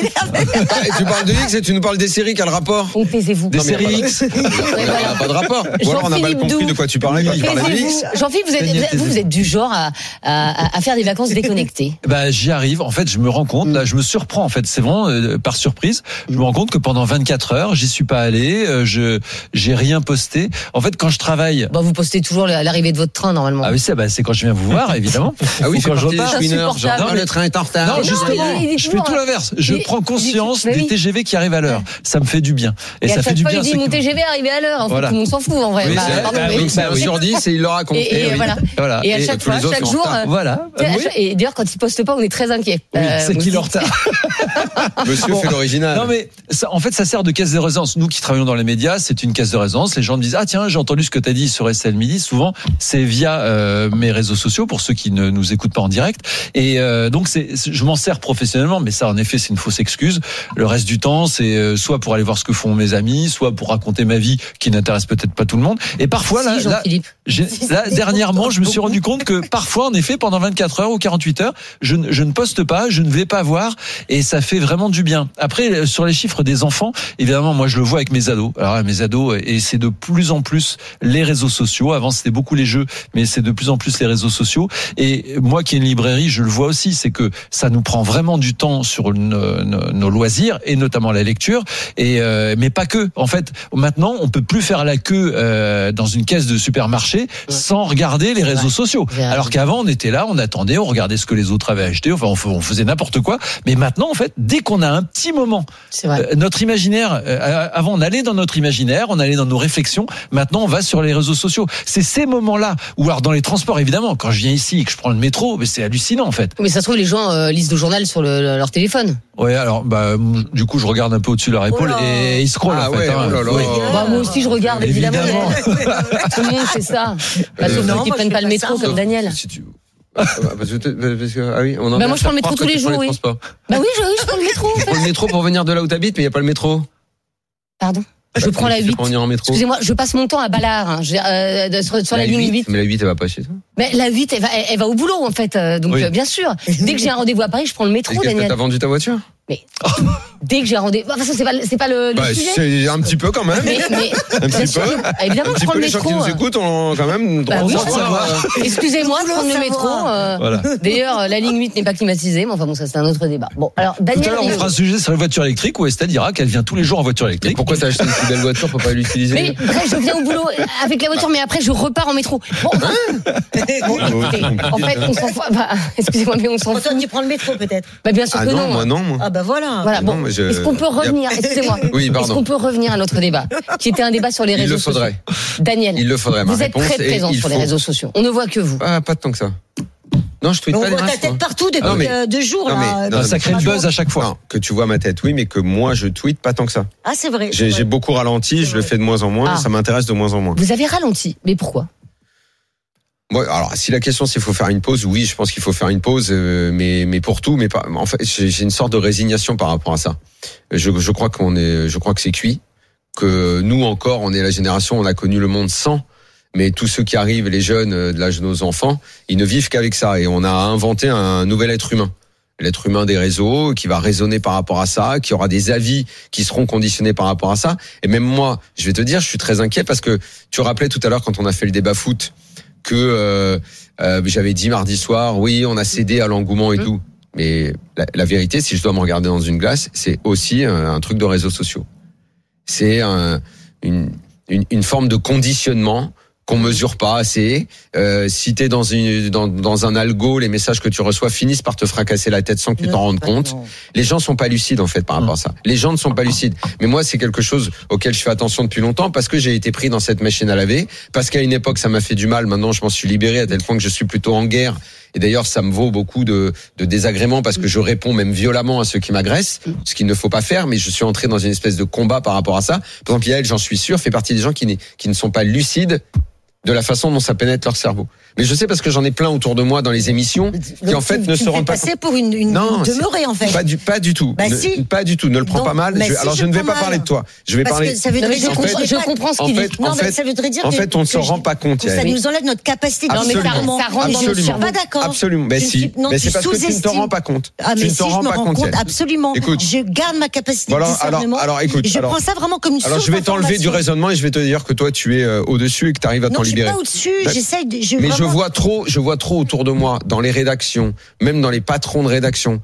Tu parles de X et tu nous parles des séries. Quel rapport? Taisez-vous. Des séries X. Pas de rapport. Ou alors on a mal compris de quoi tu parlais quand tu parlais de X. Jean-Philippe, vous êtes du genre à faire des vacances déconnectées. J'y arrive. En fait, je me rends compte. Là, je me surprends. En fait, c'est vraiment par surprise. Je me rends compte que pendant 24 heures, j'y suis pas allé, j'ai rien posté. En fait, quand je travaille, vous postez toujours l'arrivée de votre train normalement. Ah oui, c'est quand je viens vous voir, évidemment. Ah oui, quand je repars. Genre, le train est en retard. Non, justement, je fais tout l'inverse. Je prends conscience des TGV qui arrivent à l'heure. Ça me fait du bien. Et ça fait du bien. Il dit mon TGV est arrivé à l'heure. En fait, tout le monde s'en fout en vrai. Sur 10 et il le raconte. Et voilà. Et à chaque fois, chaque jour. Voilà. Et d'ailleurs, quand il poste pas, on est très inquiet. C'est qu'il est en retard. Monsieur fait l'original. Non mais en fait ça sert de caisse de résonance. Nous qui travaillons dans les médias, c'est une caisse de résonance. Les gens me disent tiens, j'ai entendu ce que tu as dit sur SL Midi. Souvent c'est via mes réseaux sociaux pour ceux qui ne nous écoutent pas en direct. Et donc je m'en sers professionnellement, mais ça en effet c'est une fausse excuse. Le reste du temps c'est soit pour aller voir ce que font mes amis, soit pour raconter ma vie qui n'intéresse peut-être pas tout le monde. Et parfois là dernièrement je me suis rendu compte que parfois en effet pendant 24 heures ou 48 heures je ne poste pas, je ne vais pas voir et ça fait vraiment du bien. Après, sur les chiffres des enfants, évidemment, moi je le vois avec mes ados. Alors mes ados, et c'est de plus en plus les réseaux sociaux. Avant c'était beaucoup les jeux, mais c'est de plus en plus les réseaux sociaux. Et moi qui ai une librairie, je le vois aussi, c'est que ça nous prend vraiment du temps sur nos loisirs et notamment la lecture. Et mais pas que. En fait, maintenant, on peut plus faire la queue dans une caisse de supermarché sans regarder les réseaux sociaux. Alors qu'avant, on était là, on attendait, on regardait ce que les autres avaient acheté. Enfin, on faisait n'importe quoi. Mais maintenant, en fait, dès qu'on a un petit moment, notre imaginaire, avant on allait dans notre imaginaire, on allait dans nos réflexions, maintenant on va sur les réseaux sociaux. C'est ces moments-là, ou alors dans les transports évidemment, quand je viens ici et que je prends le métro, mais c'est hallucinant en fait. Mais ça se trouve les gens lisent le journal sur leur téléphone. Ouais, alors du coup je regarde un peu au-dessus de leur épaule et ils scrollent en fait. Moi aussi je regarde évidemment. Tout le monde fait ça. Sauf ceux qui prennent pas le métro comme Daniel. Moi je prends le métro tous les jours, oui. Je prends le métro. Tu prends le métro pour venir de là où t'habites, mais il n'y a pas le métro. Pardon. Je prends la 8. Excusez-moi, je passe mon temps à Ballard, sur la ligne 8. Mais la 8, elle va pas chez toi. Mais la 8, elle va au boulot, en fait. Donc, bien sûr. Dès que j'ai un rendez-vous à Paris, je prends le métro, Daniel. T'as vendu ta voiture? Mais dès que j'ai un rendez-vous, enfin, c'est pas le sujet. C'est un petit peu quand même. Mais un petit peu. Évidemment, je prends le métro. Les gens qui nous écoutent ont quand même droit de savoir. Excusez-moi de prendre le métro. D'ailleurs, la ligne 8 n'est pas climatisée, mais enfin bon, ça c'est un autre débat. Bon, alors Daniel. Tout à l'heure, on fera un sujet sur la voiture électrique où Estelle dira qu'elle vient tous les jours en voiture électrique. Pourquoi t'as acheté une si belle voiture pour pas l'utiliser? Mais après, je viens au boulot avec la voiture, mais après, je repars en métro. Bon, en fait, on s'en fout. Excusez-moi, mais on s'en fout. Toi, tu prends le métro peut-être? Bien sûr que non. Moi non. Ah bah voilà. Bon, est-ce qu'on peut revenir, excusez-moi, est-ce qu'on peut revenir à notre débat, qui était un débat sur les réseaux sociaux? Il le faudrait. Daniel, il le faudrait. Vous êtes très présent sur les réseaux sociaux. On ne voit que vous. Pas tant que ça. Non, je tweete pas. On voit ta tête partout depuis 2 jours. Ça crée le buzz à chaque fois. Non, que tu vois ma tête, oui, mais que moi je tweete pas tant que ça. Ah, c'est vrai. J'ai beaucoup ralenti, je le fais de moins en moins, ça m'intéresse de moins en moins. Vous avez ralenti, mais pourquoi? Ouais, alors si la question c'est il faut faire une pause, oui, je pense qu'il faut faire une pause, mais pour tout, mais pas. En fait, j'ai une sorte de résignation par rapport à ça. Je crois que c'est cuit, que nous encore, on est la génération, on a connu le monde sans, mais tous ceux qui arrivent, les jeunes de l'âge de nos enfants, ils ne vivent qu'avec ça, et on a inventé un nouvel être humain. L'être humain des réseaux, qui va raisonner par rapport à ça, qui aura des avis qui seront conditionnés par rapport à ça. Et même moi, je vais te dire, je suis très inquiet parce que tu rappelais tout à l'heure quand on a fait le débat foot que j'avais dit mardi soir, oui, on a cédé à l'engouement et tout. Mais la vérité, si je dois me regarder dans une glace, c'est aussi un truc de réseaux sociaux. C'est une forme de conditionnement qu'on mesure pas assez. Si t'es dans un algo, les messages que tu reçois finissent par te fracasser la tête sans que tu t'en rendes compte. Les gens sont pas lucides en fait par rapport à ça. Les gens ne sont pas lucides. Mais moi, c'est quelque chose auquel je fais attention depuis longtemps parce que j'ai été pris dans cette machine à laver, parce qu'à une époque ça m'a fait du mal. Maintenant, je m'en suis libéré à tel point que je suis plutôt en guerre Et d'ailleurs, ça me vaut beaucoup de désagréments parce que je réponds même violemment à ceux qui m'agressent, ce qu'il ne faut pas faire. Mais je suis entré dans une espèce de combat par rapport à ça. Par exemple, Yael, j'en suis sûr, fait partie des gens qui ne sont pas lucides de la façon dont ça pénètre leur cerveau. Mais je sais parce que j'en ai plein autour de moi dans les émissions qui en fait ne se rendent pas compte. Tu pour une demeurée en fait. Pas du tout. Si. Pas du tout. Ne le prends pas mal. Alors je ne vais pas parler de toi. Je vais parler. Je comprends ce qu'il dit. Non, mais ça voudrait dire en fait, on ne se rend pas compte. Ça nous enlève notre capacité de discernement. Ça rentre dans notre cerveau. Pas d'accord. Absolument. Mais si. Mais c'est parce que tu ne te rends pas compte. Tu ne t'en rends pas compte. Absolument. Écoute. Je garde ma capacité de discernement. Alors écoute. Je prends ça vraiment comme une source. Alors je vais t'enlever du raisonnement et je vais te dire que toi tu es au-dessus et que tu arrives à t'en libérer. Non, je suis pas au-dessus. Mais je vois trop autour de moi, dans les rédactions, même dans les patrons de rédaction,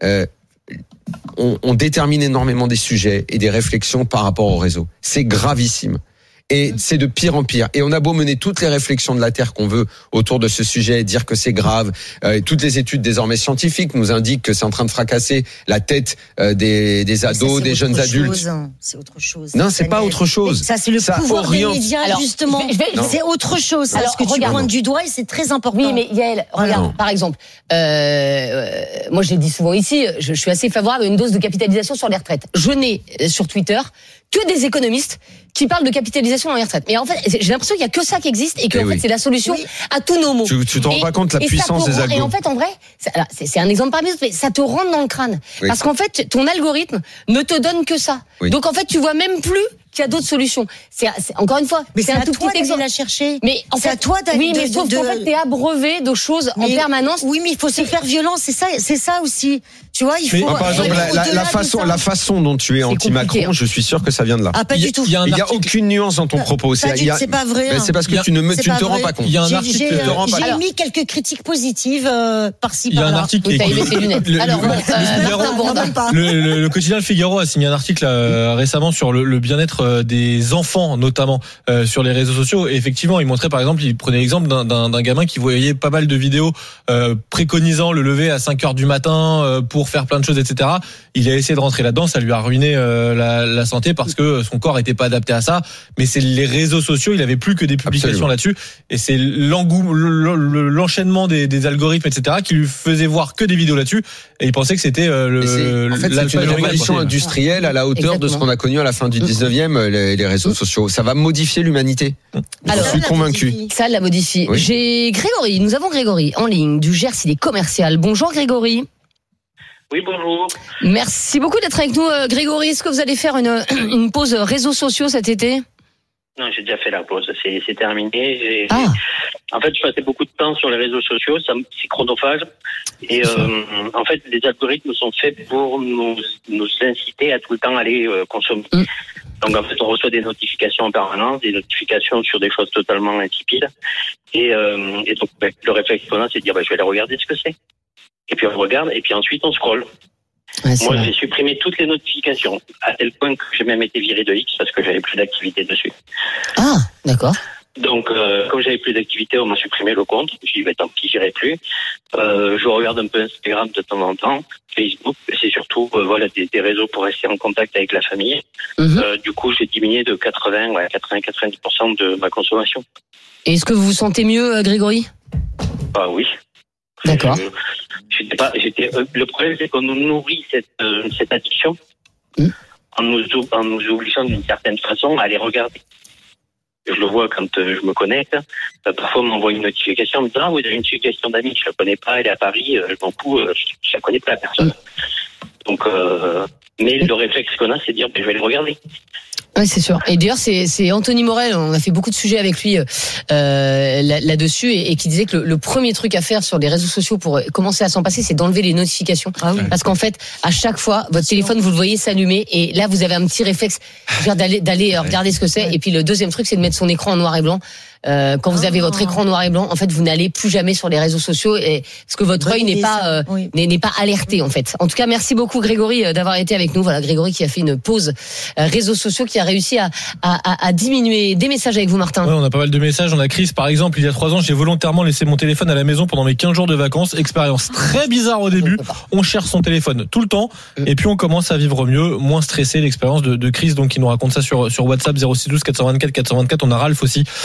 on détermine énormément des sujets et des réflexions par rapport au réseau. C'est gravissime. Et c'est de pire en pire. Et on a beau mener toutes les réflexions de la Terre qu'on veut autour de ce sujet, dire que c'est grave. Toutes les études désormais scientifiques nous indiquent que c'est en train de fracasser la tête des ados, des jeunes adultes. C'est autre chose. Non, c'est pas autre chose. Ça, c'est le pouvoir des médias, justement. C'est autre chose. C'est ce que tu pointes du doigt et c'est très important. Oui, mais Yael, regarde, par exemple, moi je l'ai dit souvent ici, je suis assez favorable à une dose de capitalisation sur les retraites. Je n'ai sur Twitter que des économistes qui parlent de capitalisation dans les retraites. Mais en fait, j'ai l'impression qu'il y a que ça qui existe et que en fait, c'est la solution à tous nos maux. Tu te rends pas compte la puissance des algos. Et en fait, en vrai, c'est un exemple parmi d'autres, mais ça te rentre dans le crâne. Oui. Parce qu'en fait, ton algorithme ne te donne que ça. Oui. Donc en fait, tu vois même plus qu'il y a d'autres solutions. C'est encore une fois, mais c'est un tout petit exemple à chercher. Mais en fait, à toi d'aller. Oui, mais sauf qu'en fait, t'es abreuvé de choses en permanence. Oui, mais il faut se faire violence. C'est ça aussi. Tu vois, il faut. Par exemple, la façon dont tu es anti-Macron, je suis sûr que ça vient de là. Ah, pas du tout. Il y a aucune nuance dans ton propos. C'est pas vrai. C'est parce que tu ne te rends pas compte. Il y a un article. J'ai mis quelques critiques positives par-ci par là. Il y a un article. Le quotidien Le Figaro a signé un article récemment sur le bien-être des enfants, notamment sur les réseaux sociaux. Et effectivement, il montrait par exemple, il prenait l'exemple d'un gamin qui voyait pas mal de vidéos préconisant le lever à 5h du matin pour faire plein de choses, etc. Il a essayé de rentrer là-dedans, ça lui a ruiné la santé parce que son corps était pas adapté à ça. Mais c'est les réseaux sociaux, il avait plus que des publications là-dessus. Et c'est l'enchaînement des algorithmes, etc. qui lui faisait voir que des vidéos là-dessus. Et il pensait que c'était c'est une révolution industrielle à la hauteur de ce qu'on a connu à la fin du 19e, les réseaux sociaux. Ça va modifier l'humanité. Alors, je suis convaincu. Ça la modifie. Oui. J'ai Grégory, nous avons Grégory en ligne du Gers, il est commercial. Bonjour Grégory. Oui, bonjour. Merci beaucoup d'être avec nous Grégory. Est-ce que vous allez faire une pause réseaux sociaux cet été ? Non, j'ai déjà fait la pause, c'est terminé. En fait, je passais beaucoup de temps sur les réseaux sociaux, c'est chronophage. Et en fait, les algorithmes sont faits pour nous inciter à tout le temps aller consommer. Donc en fait, on reçoit des notifications en permanence, des notifications sur des choses totalement insipides. Et donc le réflexe qu'on a, c'est de dire je vais aller regarder ce que c'est. Et puis on regarde, et puis ensuite on scrolle. Ouais, moi, j'ai supprimé toutes les notifications, à tel point que j'ai même été viré de X parce que j'avais plus d'activité dessus. Ah, d'accord. Donc, comme j'avais plus d'activité, on m'a supprimé le compte. Je dis, tant pis, j'irai plus. Je regarde un peu Instagram de temps en temps, Facebook. C'est surtout, des réseaux pour rester en contact avec la famille. Du coup, j'ai diminué de 80-90% de ma consommation. Et est-ce que vous vous sentez mieux, Grégory ? Ah oui. D'accord. Le problème, c'est qu'on nous nourrit cette addiction en nous obligeant d'une certaine façon à les regarder. Je le vois quand je me connecte. Parfois, on m'envoie une notification en me disant vous avez une notification d'amis, je la connais pas, elle est à Paris, je m'en fous, je la connais pas la personne. Donc, mais le réflexe qu'on a, c'est de dire je vais les regarder. Oui, c'est sûr. Et d'ailleurs, c'est Anthony Morel, on a fait beaucoup de sujets avec lui là-dessus, et qui disait que le premier truc à faire sur les réseaux sociaux pour commencer à s'en passer, c'est d'enlever les notifications. Ah oui. Parce qu'en fait, à chaque fois, votre téléphone, vous le voyez s'allumer, et là, vous avez un petit réflexe d'aller regarder ce que c'est. Et puis le deuxième truc, c'est de mettre son écran en noir et blanc. Quand vous avez votre écran noir et blanc, en fait, vous n'allez plus jamais sur les réseaux sociaux, parce que votre œil n'est pas alerté, en fait. En tout cas, merci beaucoup, Grégory, d'avoir été avec nous. Voilà, Grégory qui a fait une pause réseaux sociaux, qui a réussi à diminuer. Des messages avec vous, Martin. Ouais, on a pas mal de messages. On a Chris, par exemple, il y a 3 ans, j'ai volontairement laissé mon téléphone à la maison pendant mes 15 jours de vacances. Expérience très bizarre au début. On cherche son téléphone tout le temps, et puis on commence à vivre mieux, moins stressé. L'expérience de Chris, donc, qui nous raconte ça sur WhatsApp 0612 424 424. On a Ralph aussi,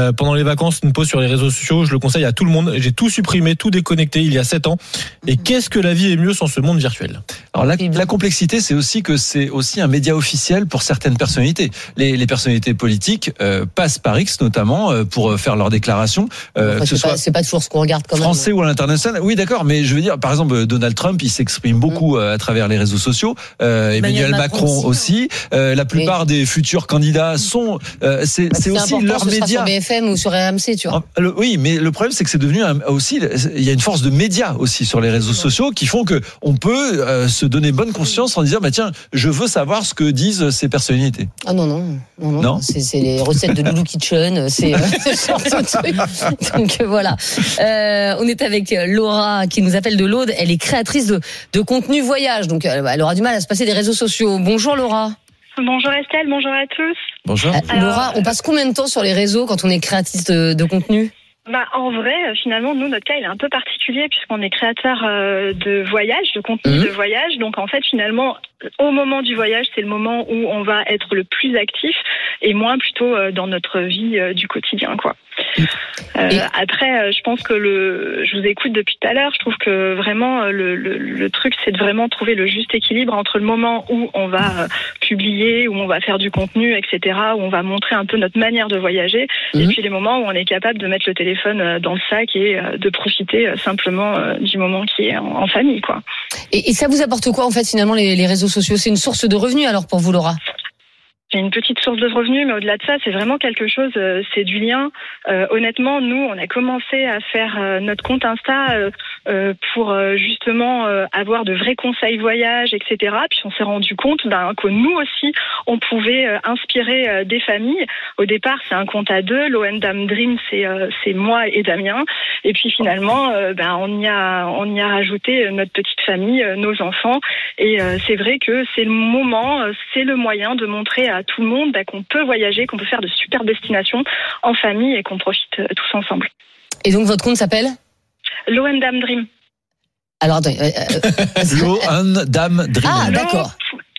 pendant les vacances, une pause sur les réseaux sociaux. Je le conseille à tout le monde. J'ai tout supprimé, tout déconnecté il y a 7 ans. Et qu'est-ce que la vie est mieux sans ce monde virtuel? Alors la complexité, c'est aussi que c'est aussi un média officiel pour certaines personnalités. Les personnalités politiques passent par X notamment pour faire leurs déclarations. C'est pas toujours ce qu'on regarde quand même. Français ou à l'international. Oui, d'accord, mais je veux dire, par exemple, Donald Trump, il s'exprime beaucoup à travers les réseaux sociaux. Emmanuel Macron aussi. La plupart des futurs candidats sont. C'est aussi leur média. Sur BFM ou sur RMC, tu vois. Oui, mais le problème, c'est que c'est devenu aussi. Il y a une force de médias aussi sur les réseaux sociaux qui font que on peut se donner bonne conscience en disant, bah tiens, je veux savoir ce que disent ces personnalités. Ah non. C'est les recettes de Loulou Kitchen. C'est ce genre de truc. Donc voilà. On est avec Laura qui nous appelle de l'Aude. Elle est créatrice de contenu voyage. Donc elle aura du mal à se passer des réseaux sociaux. Bonjour Laura. Bonjour Estelle, bonjour à tous. Bonjour. Laura, on passe combien de temps sur les réseaux quand on est créatrice de contenu? En vrai, finalement, nous, notre cas, il est un peu particulier puisqu'on est créateur de voyage, de contenu de voyage. Donc, en fait, finalement, au moment du voyage, c'est le moment où on va être le plus actif et moins plutôt dans notre vie du quotidien, quoi. Après, je pense que je vous écoute depuis tout à l'heure. Je trouve que vraiment le truc, c'est de vraiment trouver le juste équilibre entre le moment où on va publier, où on va faire du contenu, etc., où on va montrer un peu notre manière de voyager, et puis les moments où on est capable de mettre le téléphone dans le sac et de profiter simplement du moment qui est en famille, quoi. Et ça vous apporte quoi en fait finalement les réseaux sociaux? C'est une source de revenus alors pour vous, Laura? C'est une petite source de revenus, mais au-delà de ça, c'est vraiment quelque chose, c'est du lien. Honnêtement, nous, on a commencé à faire notre compte Insta pour justement avoir de vrais conseils voyage, etc. Puis on s'est rendu compte que nous aussi, on pouvait inspirer des familles. Au départ, c'est un compte à 2. l'O&Dam Dream, c'est moi et Damien. Et puis finalement, on y a rajouté notre petite famille, nos enfants. Et c'est vrai que c'est le moment, c'est le moyen de montrer à tout le monde qu'on peut voyager, qu'on peut faire de super destinations en famille et qu'on profite tous ensemble. Et donc votre compte s'appelle l'O&Dam Dream. Alors attendez, l'O&Dam Dream. Ah d'accord.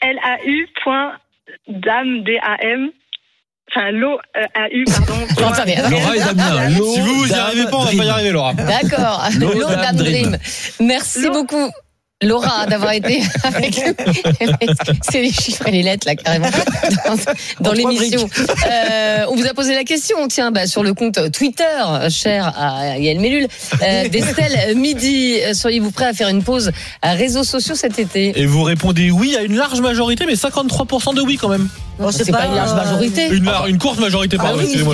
LAU.dam DAM. Enfin, l'O-A-U, pardon. Laura et Damien. Si vous n'y arrivez pas, on va pas y arriver, Laura. D'accord. l'O&Dam Dream. Merci beaucoup. Laura, d'avoir été avec nous. C'est les chiffres et les lettres, là, carrément, dans l'émission. On vous a posé la question, tiens, sur le compte Twitter, cher à Yael Mellul, d'Estelle Midi. Seriez-vous prêt à faire une pause à réseaux sociaux cet été? Et vous répondez oui à une large majorité, mais 53% de oui quand même. Non, c'est pas une large majorité. Une courte majorité, pardon. Excusez-moi.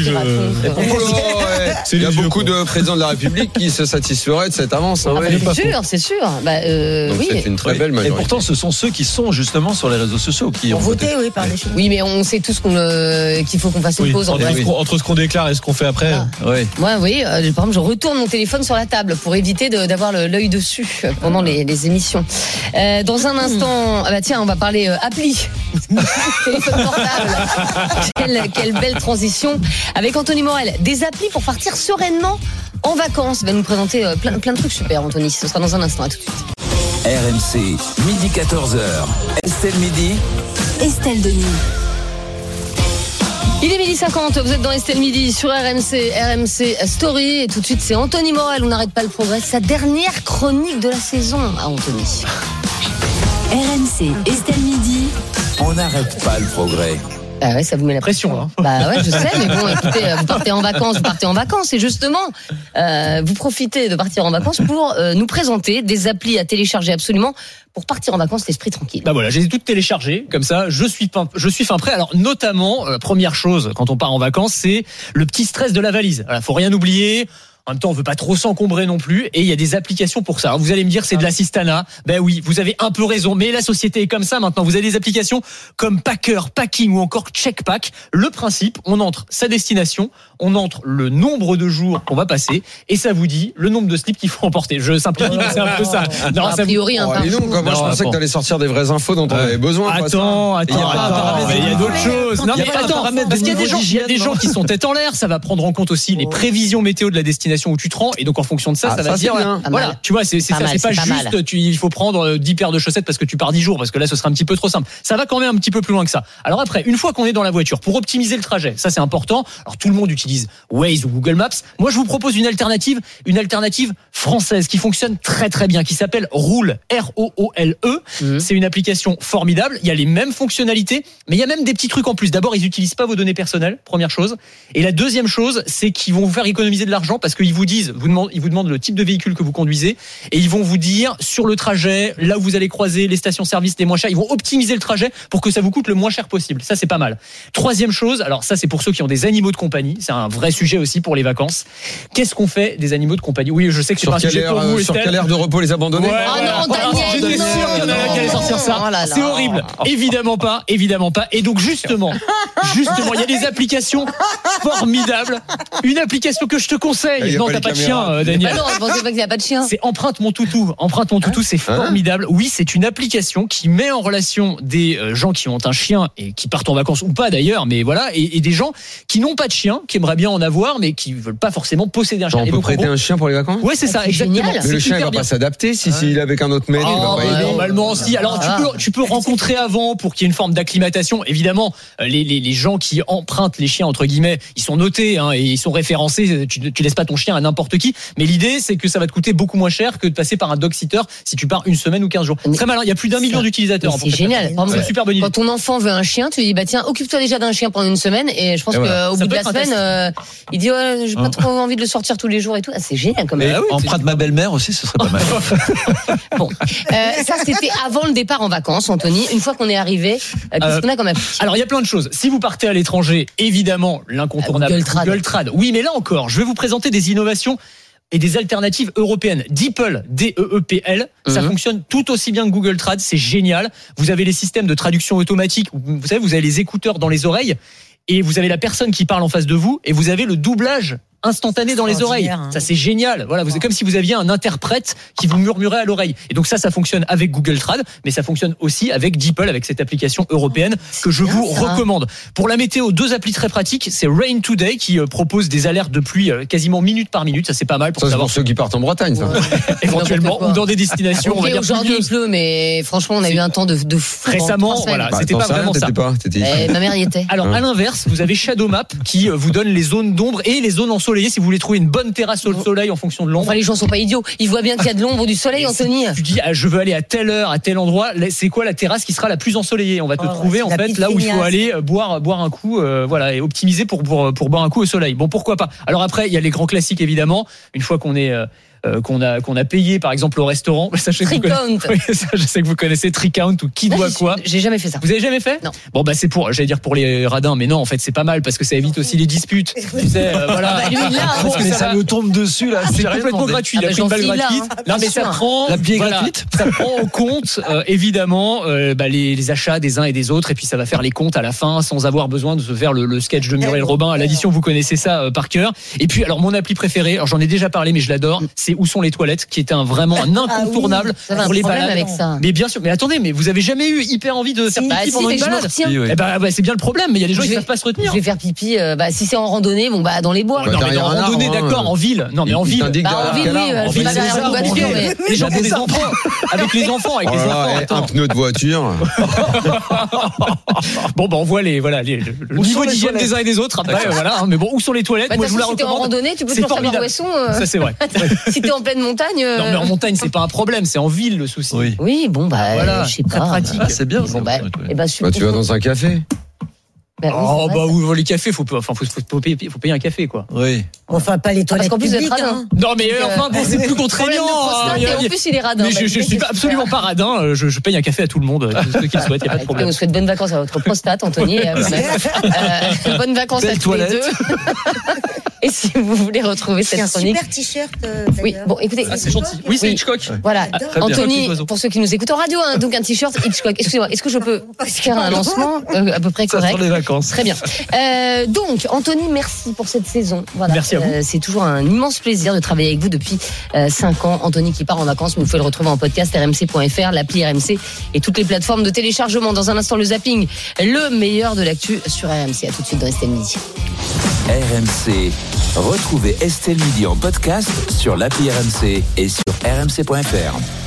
Il y a beaucoup de présidents de la République qui se satisferaient de cette avance. C'est sûr. Donc c'est une très belle majorité. Et pourtant, ce sont ceux qui sont justement sur les réseaux sociaux qui ont voté. Oui, par les films. Oui, mais on sait tous qu'il faut qu'on fasse une pause. Entre ce qu'on déclare et ce qu'on fait après. Moi, oui. Par exemple, je retourne mon téléphone sur la table pour éviter d'avoir l'œil dessus pendant les émissions. Dans un instant, on va parler appli. Téléphone portable. Quelle belle transition avec Anthony Morel. Des applis pour partir sereinement en vacances. Il va nous présenter plein de trucs super, Anthony. Ce sera dans un instant. À tout de suite. RMC, midi 14h. Estelle Midi. Estelle Denis. Il est 12h50, vous êtes dans Estelle Midi sur RMC Story. Et tout de suite, c'est Anthony Morel. On n'arrête pas le progrès. Sa dernière chronique de la saison à Anthony. RMC, Estelle Midi. On n'arrête pas le progrès. Ah ouais, ça vous met la pression, hein. Je sais, mais bon, écoutez, vous partez en vacances, et justement, vous profitez de partir en vacances pour nous présenter des applis à télécharger absolument pour partir en vacances l'esprit tranquille. Voilà, j'ai toutes téléchargées, comme ça, je suis fin prêt. Alors, notamment, première chose, quand on part en vacances, c'est le petit stress de la valise. Voilà, faut rien oublier. En même temps, on veut pas trop s'encombrer non plus, et il y a des applications pour ça. Alors, vous allez me dire, c'est de l'assistanat. Oui, vous avez un peu raison, mais la société est comme ça maintenant. Vous avez des applications comme Packer, Packing ou encore Checkpack. Le principe, on entre sa destination, on entre le nombre de jours qu'on va passer, et ça vous dit le nombre de slips qu'il faut emporter. Je simplifie, mais c'est un peu ça. Non, a priori, moi, je pensais que tu allais sortir des vraies infos dont on avait besoin. Attends, il y a d'autres choses. Non, mais attends, parce qu'il y a des gens qui sont tête en l'air. Ça va prendre en compte aussi les prévisions météo de la destination application où tu te rends et donc en fonction de ça va te dire voilà, tu vois, c'est ça, c'est pas juste il faut prendre 10 paires de chaussettes parce que tu pars 10 jours, parce que là ce serait un petit peu trop simple. Ça va quand même un petit peu plus loin que ça. Alors après, une fois qu'on est dans la voiture, pour optimiser le trajet, ça c'est important. Alors tout le monde utilise Waze ou Google Maps. Moi je vous propose une alternative française qui fonctionne très très bien, qui s'appelle Roule, R-O-O-L-E. C'est une application formidable. Il y a les mêmes fonctionnalités, mais il y a même des petits trucs en plus. D'abord, ils n'utilisent pas vos données personnelles, première chose. Et la deuxième chose, c'est qu'ils vont vous faire économiser de l'argent parce qu'ils vous demandent le type de véhicule que vous conduisez et ils vont vous dire sur le trajet, là où vous allez croiser les stations-service les moins chères. Ils vont optimiser le trajet pour que ça vous coûte le moins cher possible. Ça, c'est pas mal. Troisième chose, alors ça, c'est pour ceux qui ont des animaux de compagnie. C'est un vrai sujet aussi pour les vacances. Qu'est-ce qu'on fait des animaux de compagnie? Oui, je sais que c'est pas un sujet pour vous, Sur quelle aire de repos les abandonner? Daniel, j'étais sûr qu'il y en avait qui allaient sortir ça. C'est horrible. Évidemment pas. Et donc justement, il y a des applications formidables. Une application que je te conseille. Non, t'as pas de chien, Daniel. Non, je pensais pas qu'il n'y a pas de chien. C'est Empreinte mon toutou. Empreinte mon toutou, c'est formidable. Oui, c'est une application qui met en relation des gens qui ont un chien et qui partent en vacances ou pas d'ailleurs, mais voilà, et des gens qui n'ont pas de chien, qui aimeraient bien en avoir, mais qui veulent pas forcément posséder un chien. On peut prêter un chien pour les vacances? Ouais, c'est ça, exactement. Mais le chien il va pas s'adapter s'il est avec un autre mail. Normalement, si. Alors tu peux rencontrer avant pour qu'il y ait une forme d'acclimatation. Évidemment, les gens qui empruntent les chiens entre guillemets, ils sont notés et ils sont référencés. Tu laisses pas ton chien à n'importe qui. Mais l'idée, c'est que ça va te coûter beaucoup moins cher que de passer par un dog sitter si tu pars une semaine ou 15 jours. Très malin. Il y a plus d'1 million d'utilisateurs. C'est génial. C'est une super bonne idée. Quand ton enfant veut un chien, tu lui dis bah tiens, occupe-toi déjà d'un chien pendant une semaine et je pense qu'au bout de la semaine, il dit j'ai pas trop envie de le sortir tous les jours et tout. C'est génial quand même. Emprunte ma belle-mère aussi, ce serait pas mal. Bon, ça c'était avant le départ en vacances, Anthony. Une fois qu'on est arrivé, qu'est-ce qu'on a comme appli? Alors il y a plein de choses. Si vous partez à l'étranger, évidemment l'incontournable Google Trad. Oui, mais là encore, je vais vous présenter des innovations et des alternatives européennes. DeepL, D-E-E-P-L, ça fonctionne tout aussi bien que Google Trad, c'est génial. Vous avez les systèmes de traduction automatique, vous savez, vous avez les écouteurs dans les oreilles et vous avez la personne qui parle en face de vous et vous avez le doublage instantané dans les oreilles. Ça c'est génial. Voilà, vous êtes comme si vous aviez un interprète qui vous murmurait à l'oreille. Et donc ça fonctionne avec Google Trad, mais ça fonctionne aussi avec DeepL, avec cette application européenne que je vous recommande. Pour la météo, 2 applis très pratiques, c'est Rain Today qui propose des alertes de pluie quasiment minute par minute. Ça c'est pas mal pour savoir. C'est pour ceux qui partent en Bretagne, ça. Éventuellement ou dans des destinations. On va dire aujourd'hui il pleut, mais franchement on a eu un temps de fou. Récemment, voilà, c'était pas vraiment ça. Ma mère y était. Alors à l'inverse, vous avez Shadow Map qui vous donne les zones d'ombre et les zones ensoleillées si vous voulez trouver une bonne terrasse au soleil en fonction de l'ombre. Enfin, les gens sont pas idiots. Ils voient bien qu'il y a de l'ombre ou du soleil, Anthony. Tu dis, je veux aller à telle heure, à tel endroit. C'est quoi la terrasse qui sera la plus ensoleillée? On va te trouver en fait là où il faut aller boire un coup, voilà, et optimiser pour boire un coup au soleil. Bon, pourquoi pas? Alors après, il y a les grands classiques évidemment. Une fois qu'on est qu'on a payé par exemple au restaurant, ça, je sais que vous connaissez Tricount ou qui doit quoi. J'ai jamais fait ça. Vous avez jamais fait? Non. Bon bah c'est j'allais dire pour les radins, mais non en fait c'est pas mal parce que ça évite aussi les disputes. Tu sais, voilà. Parce que ça me tombe dessus là. C'est complètement gratuit. Il a pris une balle gratuite. Non mais ça prend la pied gratuite. Ça prend en compte évidemment les achats des uns et des autres et puis ça va faire les comptes à la fin sans avoir besoin de se faire le sketch de Muriel Robin à l'addition. Vous connaissez ça par cœur. Et puis alors mon appli préférée, alors j'en ai déjà parlé mais je l'adore, c'est Où sont les toilettes, qui était vraiment un incontournable pour les balades. Avec ça. Mais bien sûr, mais attendez, mais vous avez jamais eu hyper envie de faire pipi pendant une balade? Eh ben, c'est bien le problème, mais il y a des gens qui ne savent pas se retenir. Je vais faire pipi, si c'est en randonnée, bon bah dans les bois. Non, mais en randonnée, d'accord, en ville. Non, mais en ville. En ville, oui, les gens ont des enfants. Avec les enfants, un pneu de voiture. Bon, bah on voit le niveau d'hygiène des uns et des autres. Après, voilà. Mais bon, où sont les toilettes? Moi, je vous la recommande. Si t'es en randonnée, tu peux toujours savoir où elles sont. Ça, c'est vrai. Si t'es en pleine montagne. Non, mais en montagne, c'est pas un problème, c'est en ville le souci. Oui, bon, bah, voilà, je sais pas. Très pratique. C'est bien. Bon, tu vas dans un café. Les cafés, faut payer un café, quoi. Oui. Enfin, pas les toilettes publiques. Non, mais enfin, c'est plus contraignant. Et en plus, il est radin. Mais je suis absolument pas radin. Je paye un café à tout le monde, ceux qui le souhaitent, il n'y a pas de problème. On souhaite bonnes vacances à votre prostate, Anthony. Bonnes vacances à tous les deux. Et si vous voulez retrouver cette chronique. C'est un super t-shirt. Oui, bon, écoutez. C'est gentil. Oui, c'est Hitchcock. Voilà. Anthony, pour ceux qui nous écoutent en radio, donc un t-shirt Hitchcock. Excusez-moi, est-ce que je peux faire un lancement à peu près correct? Sur les vacances. Très bien. Donc, Anthony, merci pour cette saison. Voilà. Merci à vous. C'est toujours un immense plaisir de travailler avec vous depuis 5 ans. Anthony qui part en vacances, mais vous pouvez le retrouver en podcast rmc.fr, l'appli RMC et toutes les plateformes de téléchargement. Dans un instant, le zapping, le meilleur de l'actu sur RMC. À tout de suite dans Estelle Midi. RMC. Retrouvez Estelle Midi en podcast sur l'appli RMC et sur rmc.fr.